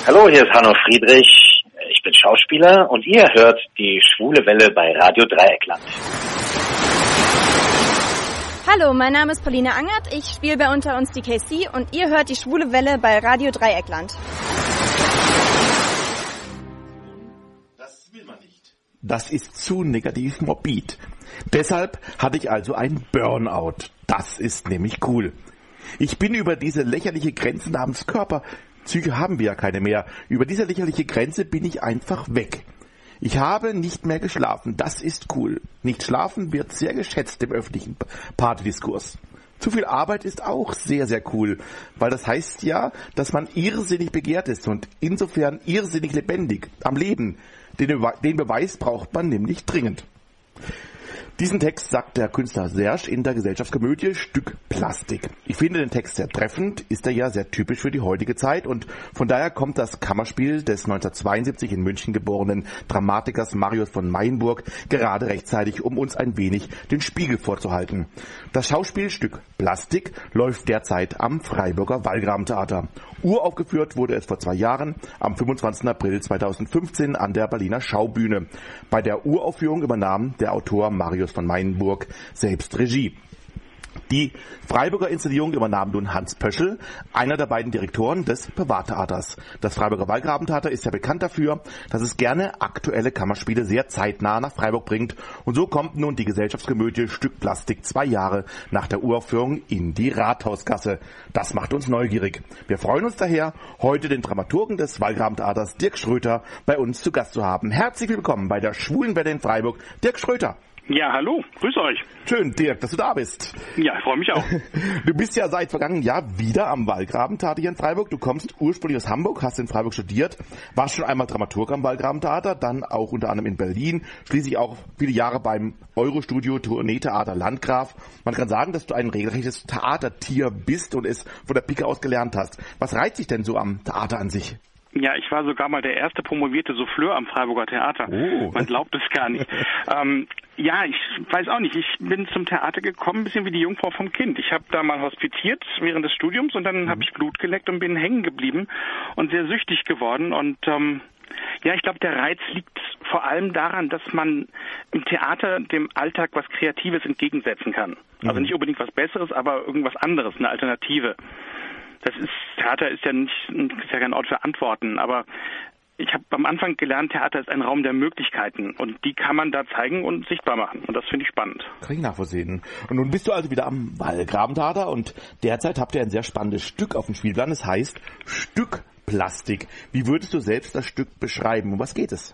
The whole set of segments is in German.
Hallo, hier ist Hanno Friedrich. Ich bin Schauspieler und ihr hört die Schwule Welle bei Radio Dreieckland. Hallo, mein Name ist Pauline Angert. Ich spiele bei Unter uns die KC und ihr hört die Schwule Welle bei Radio Dreieckland. Das will man nicht. Das ist zu negativ morbid. Deshalb hatte ich also ein Burnout. Das ist nämlich cool. Ich bin über diese lächerliche Grenze namens Körper, Psyche haben wir ja keine mehr, über diese lächerliche Grenze bin ich einfach weg. Ich habe nicht mehr geschlafen, das ist cool. Nicht schlafen wird sehr geschätzt im öffentlichen Partydiskurs. Zu viel Arbeit ist auch sehr, sehr cool, weil das heißt ja, dass man irrsinnig begehrt ist und insofern irrsinnig lebendig am Leben. Den Beweis braucht man nämlich dringend. Diesen Text sagt der Künstler Serge in der Gesellschaftskomödie Stück Plastik. Ich finde den Text sehr treffend, ist er ja sehr typisch für die heutige Zeit und von daher kommt das Kammerspiel des 1972 in München geborenen Dramatikers Marius von Mayenburg gerade rechtzeitig, um uns ein wenig den Spiegel vorzuhalten. Das Schauspielstück Plastik läuft derzeit am Freiburger Wallgrabentheater. Uraufgeführt wurde es vor 2 Jahren, am 25. April 2015 an der Berliner Schaubühne. Bei der Uraufführung übernahm der Autor Marius von Mayenburg selbst Regie. Die Freiburger Inszenierung übernahm nun Hans Pöschl, einer der beiden Direktoren des Privattheaters. Das Freiburger Wallgrabentheater ist ja bekannt dafür, dass es gerne aktuelle Kammerspiele sehr zeitnah nach Freiburg bringt. Und so kommt nun die Gesellschaftskomödie Stück Plastik 2 Jahre nach der Uraufführung in die Rathausgasse. Das macht uns neugierig. Wir freuen uns daher, heute den Dramaturgen des Wallgrabentheaters Dirk Schröter bei uns zu Gast zu haben. Herzlich willkommen bei der Schwulen Welle in Freiburg, Dirk Schröter. Ja, hallo, grüß euch. Schön, Dirk, dass du da bist. Ja, ich freue mich auch. Du bist ja seit vergangenen Jahr wieder am Wallgrabentheater hier in Freiburg. Du kommst ursprünglich aus Hamburg, hast in Freiburg studiert, warst schon einmal Dramaturg am Wallgrabentheater, dann auch unter anderem in Berlin, schließlich auch viele Jahre beim Eurostudio Tourneetheater Landgraf. Man kann sagen, dass du ein regelrechtes Theatertier bist und es von der Pike aus gelernt hast. Was reizt dich denn so am Theater an sich? Ja, ich war sogar mal der erste promovierte Souffleur am Freiburger Theater. Oh. Man glaubt es gar nicht. Ja, ich weiß auch nicht. Ich bin zum Theater gekommen, ein bisschen wie die Jungfrau vom Kind. Ich habe da mal hospitiert während des Studiums und dann habe ich Blut geleckt und bin hängen geblieben und sehr süchtig geworden. Und ja, ich glaube, der Reiz liegt vor allem daran, dass man im Theater dem Alltag was Kreatives entgegensetzen kann. Also nicht unbedingt was Besseres, aber irgendwas anderes, eine Alternative. Theater ist ja kein Ort für Antworten, aber ich habe am Anfang gelernt, Theater ist ein Raum der Möglichkeiten und die kann man da zeigen und sichtbar machen und das finde ich spannend. Kann ich nachvollziehen. Und nun bist du also wieder am Wallgrabentheater und derzeit habt ihr ein sehr spannendes Stück auf dem Spielplan, das heißt Stück Plastik. Wie würdest du selbst das Stück beschreiben? Um was geht es?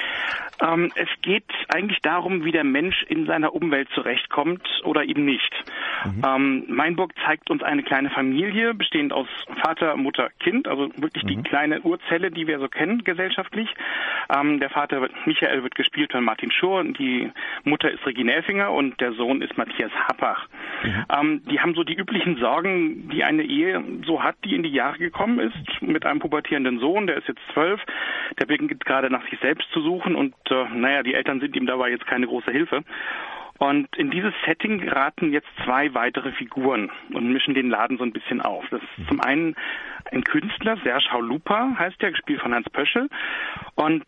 Es geht eigentlich darum, wie der Mensch in seiner Umwelt zurechtkommt oder eben nicht. Mayenburg zeigt uns eine kleine Familie, bestehend aus Vater, Mutter, Kind, also wirklich die kleine Urzelle, die wir so kennen gesellschaftlich. Der Vater Michael wird gespielt von Martin Schurr, die Mutter ist Regine Elfinger und der Sohn ist Matthias Happach. Die haben so die üblichen Sorgen, die eine Ehe so hat, die in die Jahre gekommen ist, mit einem pubertierenden Sohn, der ist jetzt 12, der beginnt gerade nach sich selbst zu suchen und die Eltern sind ihm dabei jetzt keine große Hilfe. Und in dieses Setting geraten jetzt 2 weitere Figuren und mischen den Laden so ein bisschen auf. Das ist zum einen ein Künstler, Serge Haulupa heißt der, gespielt von Hans Pöschl. Und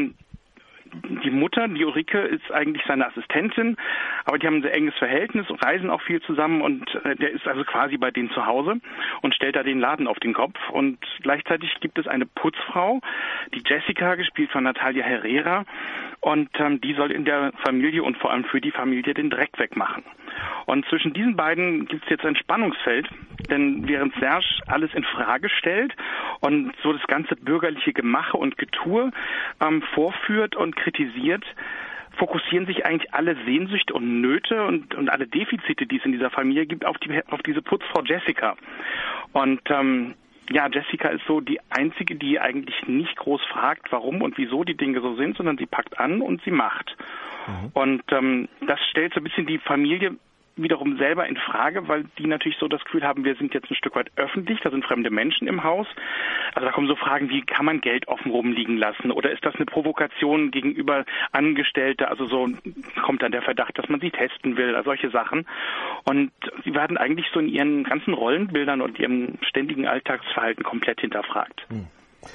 die Mutter, die Ulrike, ist eigentlich seine Assistentin, aber die haben ein sehr enges Verhältnis, reisen auch viel zusammen und der ist also quasi bei denen zu Hause und stellt da den Laden auf den Kopf. Und gleichzeitig gibt es eine Putzfrau, die Jessica, gespielt von Natalia Herrera, und die soll in der Familie und vor allem für die Familie den Dreck wegmachen. Und zwischen diesen beiden gibt es jetzt ein Spannungsfeld, denn während Serge alles in Frage stellt und so das ganze bürgerliche Gemache und Getue vorführt und kritisiert, fokussieren sich eigentlich alle Sehnsüchte und Nöte und alle Defizite, die es in dieser Familie gibt, auf diese Putzfrau Jessica. Und Jessica ist so die Einzige, die eigentlich nicht groß fragt, warum und wieso die Dinge so sind, sondern sie packt an und sie macht. Und das stellt so ein bisschen die Familie wiederum selber in Frage, weil die natürlich so das Gefühl haben, wir sind jetzt ein Stück weit öffentlich, da sind fremde Menschen im Haus. Also da kommen so Fragen wie, kann man Geld offen rumliegen lassen oder ist das eine Provokation gegenüber Angestellte? Also so kommt dann der Verdacht, dass man sie testen will, also solche Sachen. Und sie werden eigentlich so in ihren ganzen Rollenbildern und ihrem ständigen Alltagsverhalten komplett hinterfragt.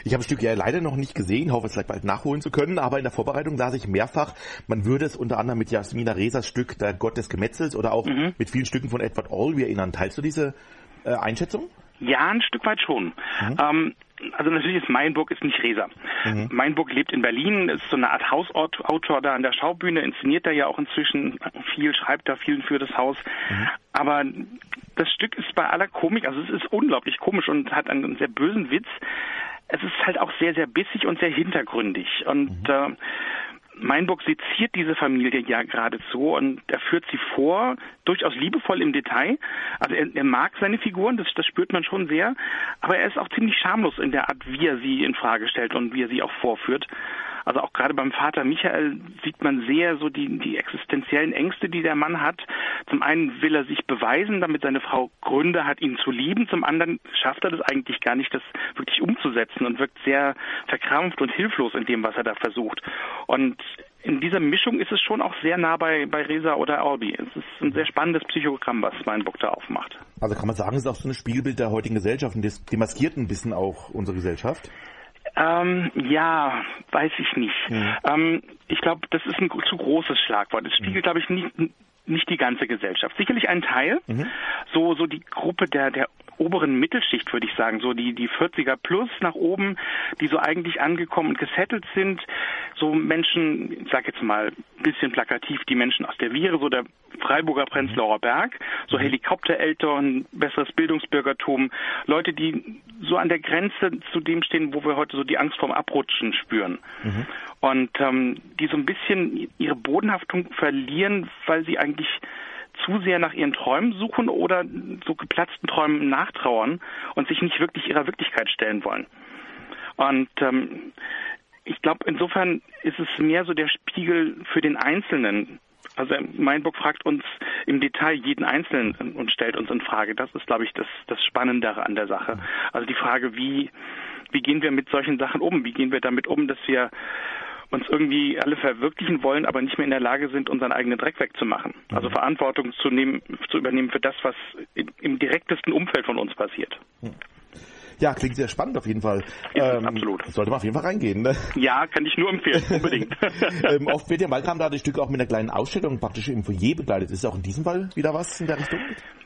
Ich habe das Stück ja leider noch nicht gesehen, hoffe es gleich bald nachholen zu können, aber in der Vorbereitung las ich mehrfach, man würde es unter anderem mit Jasmina Resas Stück Der Gott des Gemetzels oder auch mit vielen Stücken von Edward Albee erinnern. Teilst du diese Einschätzung? Ja, ein Stück weit schon. Also natürlich ist Meinburg nicht Resa. Meinburg lebt in Berlin, ist so eine Art Hausautor da an der Schaubühne, inszeniert da ja auch inzwischen viel, schreibt da viel für das Haus. Aber das Stück ist bei aller Komik, also es ist unglaublich komisch und hat einen sehr bösen Witz. Es ist halt auch sehr, sehr bissig und sehr hintergründig. Und Meinburg seziert diese Familie ja geradezu und er führt sie vor, durchaus liebevoll im Detail. Also er mag seine Figuren, das spürt man schon sehr, aber er ist auch ziemlich schamlos in der Art, wie er sie in Frage stellt und wie er sie auch vorführt. Also auch gerade beim Vater Michael sieht man sehr so die existenziellen Ängste, die der Mann hat. Zum einen will er sich beweisen, damit seine Frau Gründe hat, ihn zu lieben. Zum anderen schafft er das eigentlich gar nicht, das wirklich umzusetzen und wirkt sehr verkrampft und hilflos in dem, was er da versucht. Und in dieser Mischung ist es schon auch sehr nah bei Resa oder Albee. Es ist ein sehr spannendes Psychogramm, was Meinburg da aufmacht. Also kann man sagen, es ist auch so ein Spiegelbild der heutigen Gesellschaft und das demaskiert ein bisschen auch unsere Gesellschaft? Ja, weiß ich nicht. Ich glaube, das ist ein zu großes Schlagwort. Es spiegelt, glaube ich, nicht die ganze Gesellschaft. Sicherlich ein Teil, so die Gruppe der oberen Mittelschicht, würde ich sagen, so die 40er plus nach oben, die so eigentlich angekommen und gesettelt sind, so Menschen, ich sag jetzt mal ein bisschen plakativ, die Menschen aus der Viere, so der Freiburger Prenzlauer Berg, so Helikoptereltern, besseres Bildungsbürgertum, Leute, die so an der Grenze zu dem stehen, wo wir heute so die Angst vorm Abrutschen spüren. Und die so ein bisschen ihre Bodenhaftung verlieren, weil sie eigentlich zu sehr nach ihren Träumen suchen oder so geplatzten Träumen nachtrauern und sich nicht wirklich ihrer Wirklichkeit stellen wollen. Und ich glaube, insofern ist es mehr so der Spiegel für den Einzelnen. Also Meinburg fragt uns im Detail jeden Einzelnen und stellt uns in Frage. Das ist, glaube ich, das Spannendere an der Sache. Also die Frage, wie gehen wir mit solchen Sachen um? Wie gehen wir damit um, dass wir uns irgendwie alle verwirklichen wollen, aber nicht mehr in der Lage sind, unseren eigenen Dreck wegzumachen. Also Verantwortung zu übernehmen für das, was im direktesten Umfeld von uns passiert. Ja, klingt sehr spannend auf jeden Fall. Absolut. Sollte man auf jeden Fall reingehen, ne? Ja, kann ich nur empfehlen, unbedingt. Oft wird ja Malkram da das Stück auch mit einer kleinen Ausstellung praktisch im Foyer begleitet. Ist auch in diesem Fall wieder was in der Richtung?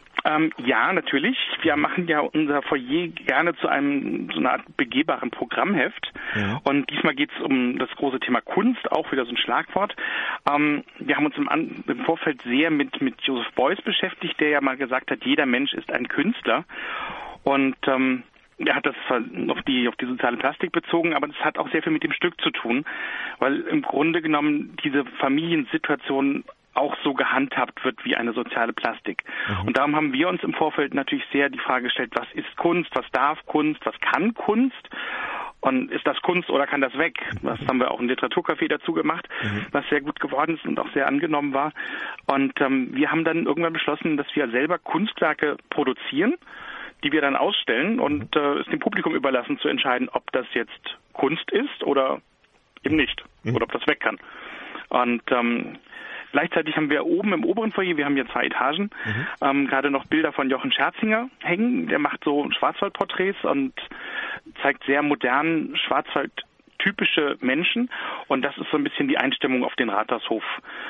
Ja, natürlich. Wir machen ja unser Foyer gerne zu so einer Art begehbaren Programmheft. Und diesmal geht es um das große Thema Kunst, auch wieder so ein Schlagwort. Wir haben uns im Vorfeld sehr mit Joseph Beuys beschäftigt, der ja mal gesagt hat, jeder Mensch ist ein Künstler. Und er hat das auf die soziale Plastik bezogen, aber das hat auch sehr viel mit dem Stück zu tun, weil im Grunde genommen diese Familiensituation auch so gehandhabt wird wie eine soziale Plastik. Und darum haben wir uns im Vorfeld natürlich sehr die Frage gestellt, was ist Kunst, was darf Kunst, was kann Kunst? Und ist das Kunst oder kann das weg? Das haben wir auch im Literaturcafé dazu gemacht, was sehr gut geworden ist und auch sehr angenommen war. Und wir haben dann irgendwann beschlossen, dass wir selber Kunstwerke produzieren, die wir dann ausstellen und es dem Publikum überlassen zu entscheiden, ob das jetzt Kunst ist oder eben nicht. Oder ob das weg kann. Und gleichzeitig haben wir oben im oberen Foyer, wir haben hier 2 Etagen, gerade noch Bilder von Jochen Scherzinger hängen. Der macht so Schwarzwaldporträts und zeigt sehr modern Schwarzwald-typische Menschen. Und das ist so ein bisschen die Einstimmung auf den Rathaushof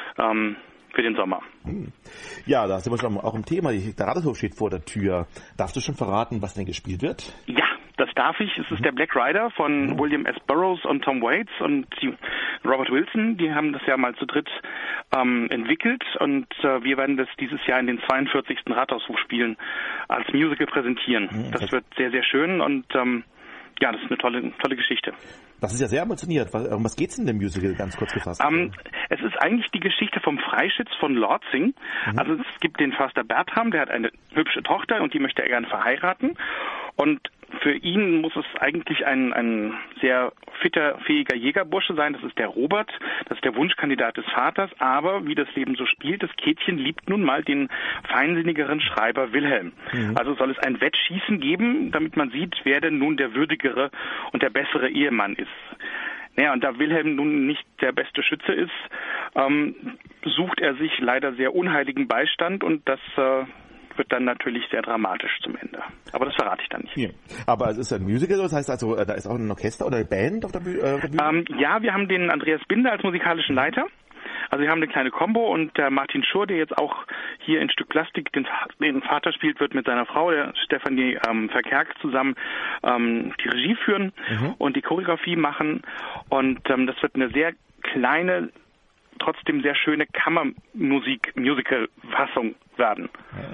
für den Sommer. Ja, da sind wir schon auch im Thema. Der Rathaushof steht vor der Tür. Darfst du schon verraten, was denn gespielt wird? Ja, das darf ich. Es ist der Black Rider von William S. Burroughs und Tom Waits und Robert Wilson. Die haben das ja mal zu dritt entwickelt und wir werden das dieses Jahr in den 42. Rathaushofspielen als Musical präsentieren. Das wird sehr, sehr schön und ja, das ist eine tolle Geschichte. Das ist ja sehr ambitioniert. Um was geht's in dem Musical, ganz kurz gefasst? Es ist eigentlich die Geschichte vom Freischütz von Lorzing. Also es gibt den Förster Bertram, der hat eine hübsche Tochter und die möchte er gerne verheiraten. Und für ihn muss es eigentlich ein sehr fitter, fähiger Jägerbursche sein. Das ist der Robert, das ist der Wunschkandidat des Vaters. Aber wie das Leben so spielt, das Käthchen liebt nun mal den feinsinnigeren Schreiber Wilhelm. Also soll es ein Wettschießen geben, damit man sieht, wer denn nun der würdigere und der bessere Ehemann ist. Naja, und da Wilhelm nun nicht der beste Schütze ist, sucht er sich leider sehr unheiligen Beistand und das wird dann natürlich sehr dramatisch zum Ende. Aber das verrate ich dann nicht. Ja. Aber es ist ein Musical, das heißt also, da ist auch ein Orchester oder eine Band auf der Bühne? Ja, wir haben den Andreas Binder als musikalischen Leiter. Also wir haben eine kleine Combo und der Martin Schur, der jetzt auch hier in Stück Plastik den Vater spielt, wird mit seiner Frau, der Stefanie Verkerk, zusammen die Regie führen und die Choreografie machen. Und das wird eine sehr kleine, trotzdem sehr schöne Kammermusik-Musical-Fassung werden.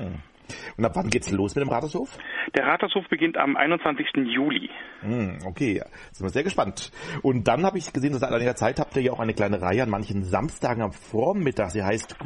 Und ab wann geht's los mit dem Rathaushof? Der Rathaushof beginnt am 21. Juli. Okay, sind wir sehr gespannt. Und dann habe ich gesehen, dass seit einiger Zeit habt ihr ja auch eine kleine Reihe an manchen Samstagen am Vormittag. Sie heißt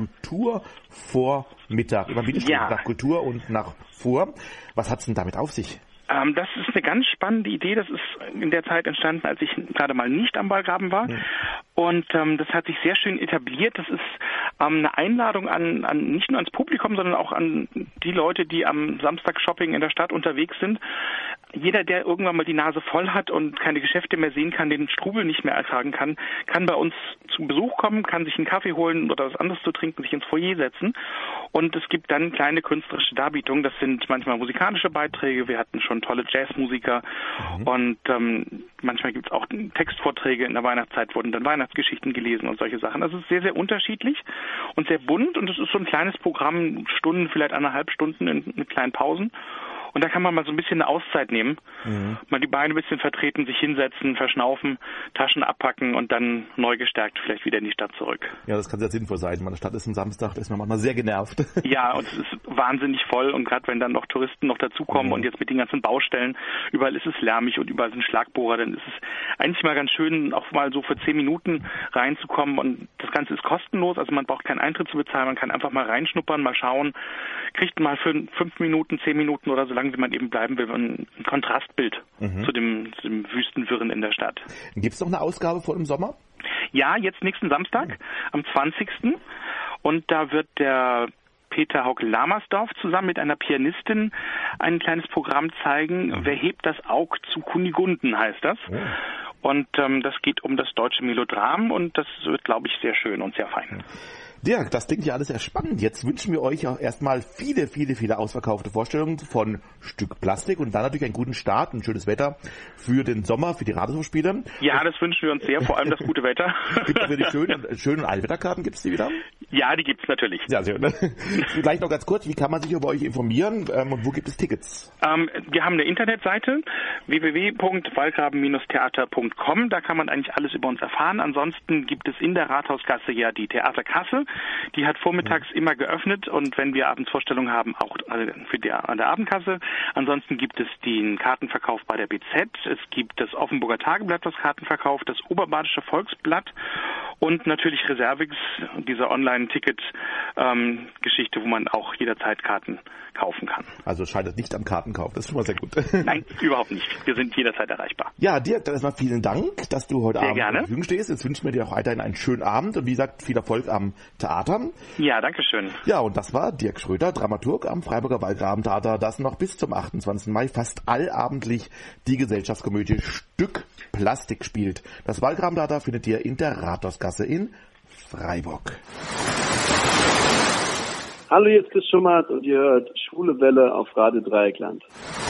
Kulturvormittag. Immer wieder nach Kultur und nach Vor. Was hat's denn damit auf sich? Das ist eine ganz spannende Idee. Das ist in der Zeit entstanden, als ich gerade mal nicht am Wallgraben war. Und das hat sich sehr schön etabliert. Das ist eine Einladung an nicht nur ans Publikum, sondern auch an die Leute, die am Samstag Shopping in der Stadt unterwegs sind. Jeder, der irgendwann mal die Nase voll hat und keine Geschäfte mehr sehen kann, den Strubel nicht mehr ertragen kann, kann bei uns zu Besuch kommen, kann sich einen Kaffee holen oder was anderes zu trinken, sich ins Foyer setzen. Und es gibt dann kleine künstlerische Darbietungen. Das sind manchmal musikalische Beiträge. Wir hatten schon tolle Jazzmusiker. Und manchmal gibt es auch Textvorträge. In der Weihnachtszeit wurden dann Weihnachtsgeschichten gelesen und solche Sachen. Das ist sehr, sehr unterschiedlich und sehr bunt. Und es ist so ein kleines Programm, Stunden, vielleicht 1,5 Stunden mit kleinen Pausen. Und da kann man mal so ein bisschen eine Auszeit nehmen, mal die Beine ein bisschen vertreten, sich hinsetzen, verschnaufen, Taschen abpacken und dann neu gestärkt vielleicht wieder in die Stadt zurück. Ja, das kann sehr sinnvoll sein. Wenn man in der Stadt ist am Samstag, ist man manchmal sehr genervt. Ja, und es ist wahnsinnig voll und gerade wenn dann noch Touristen noch dazukommen und jetzt mit den ganzen Baustellen, überall ist es lärmig und überall sind Schlagbohrer, dann ist es eigentlich mal ganz schön, auch mal so für 10 Minuten reinzukommen und das Ganze ist kostenlos, also man braucht keinen Eintritt zu bezahlen, man kann einfach mal reinschnuppern, mal schauen, kriegt mal für 5 Minuten, 10 Minuten oder so lange, wie man eben bleiben will, ein Kontrastbild zu dem Wüstenwirren in der Stadt. Gibt es noch eine Ausgabe vor dem Sommer? Ja, jetzt nächsten Samstag, am 20. Und da wird der Peter Hauke-Lamersdorf zusammen mit einer Pianistin ein kleines Programm zeigen. Wer hebt das Aug zu Kunigunden, heißt das. Und das geht um das deutsche Melodram und das wird, glaube ich, sehr schön und sehr fein. Dirk, das klingt ja alles sehr spannend. Jetzt wünschen wir euch auch erstmal viele, viele, viele ausverkaufte Vorstellungen von Stück Plastik und dann natürlich einen guten Start, ein schönes Wetter für den Sommer, für die Rathausspiele. Ja, das wünschen wir uns sehr, vor allem das gute Wetter. Gibt es die schönen Allwetterkarten, gibt es die wieder? Ja, die gibt's natürlich. Ja, sehr, ne? Vielleicht noch ganz kurz, wie kann man sich über euch informieren und wo gibt es Tickets? Wir haben eine Internetseite www.wallgraben-theater.com. Da kann man eigentlich alles über uns erfahren. Ansonsten gibt es in der Rathausgasse ja die Theaterkasse. Die hat vormittags immer geöffnet und wenn wir abends Vorstellungen haben, auch an der Abendkasse. Ansonsten gibt es den Kartenverkauf bei der BZ. Es gibt das Offenburger Tageblatt, was Karten verkauft, das Oberbadische Volksblatt und natürlich Reservix, diese Online-Ticket-Geschichte, wo man auch jederzeit Karten kaufen kann. Also scheitert nicht am Kartenkauf, das ist schon mal sehr gut. Nein, überhaupt nicht. Wir sind jederzeit erreichbar. Ja, Dirk, dann erstmal vielen Dank, dass du heute Abend zur Verfügung stehst. Jetzt wünschen wir dir auch weiterhin einen schönen Abend und wie gesagt, viel Erfolg am Theater. Ja, danke schön. Ja, und das war Dirk Schröder, Dramaturg am Freiburger Wallgraben-Theater, das noch bis zum 28. Mai fast allabendlich die Gesellschaftskomödie Stück Plastik spielt. Das Wallgraben-Theater findet ihr in der Rathausgasse in Freiburg. Hallo, jetzt ist Schummert und ihr hört Schwule Welle auf Radio Dreieckland.